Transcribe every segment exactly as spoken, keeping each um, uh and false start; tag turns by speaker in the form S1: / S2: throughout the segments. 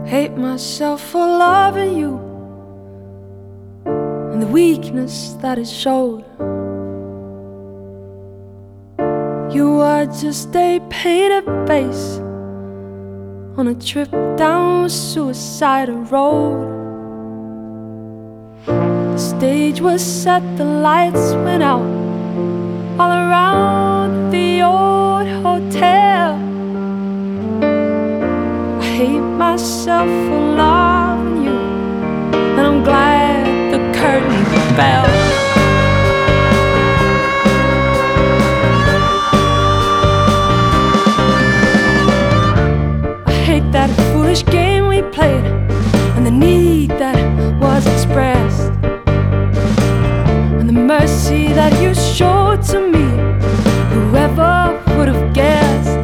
S1: hate myself for loving you and the weakness that it showed. You are just a painted face on a trip down a suicidal road. The stage was set, the lights went out all around the old hotel. I hate myself for loving you, and I'm glad the curtain fell. That foolish game we played and the need that was expressed and the mercy that you showed to me. Whoever would have guessed?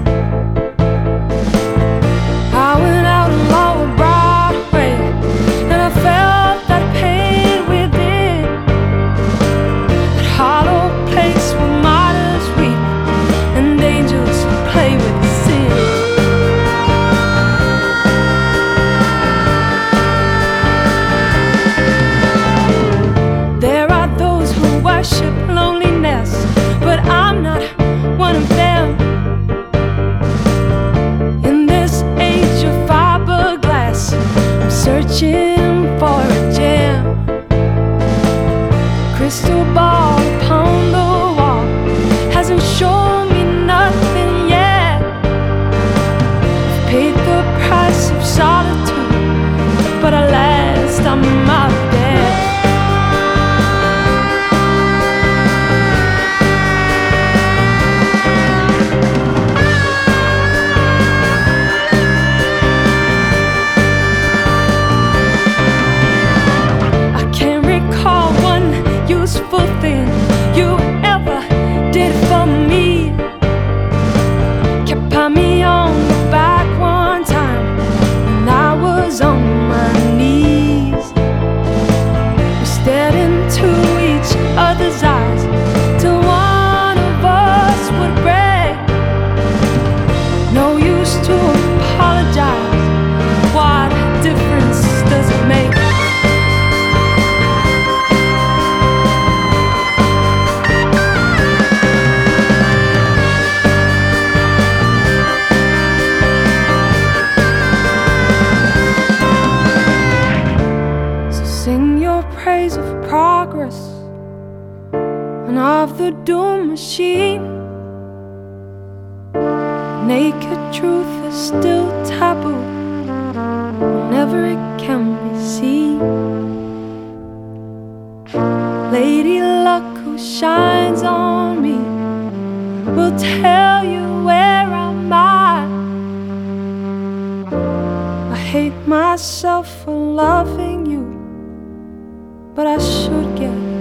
S1: I went out on Lower Broadway and I felt that pain within, that hollow place where martyrs weep and angels play with sin. Worship loneliness, but I'm not one of them. In this age of fiberglass, I'm searching for a gem. Crystal ball upon the wall hasn't shown me nothing yet. I've paid the price of solitude, but at last I'm out there. Useful thing you ever did for me. Kept by me on the back one time when I was on my knees. We stared into each other's eyes till one of us would break. No use to apologize. What difference does it make? Sing your praise of progress and of the doom machine. Naked truth is still taboo whenever it can be seen. Lady Luck, who shines on me, will tell you where I'm at. I hate myself for loving you, but I should get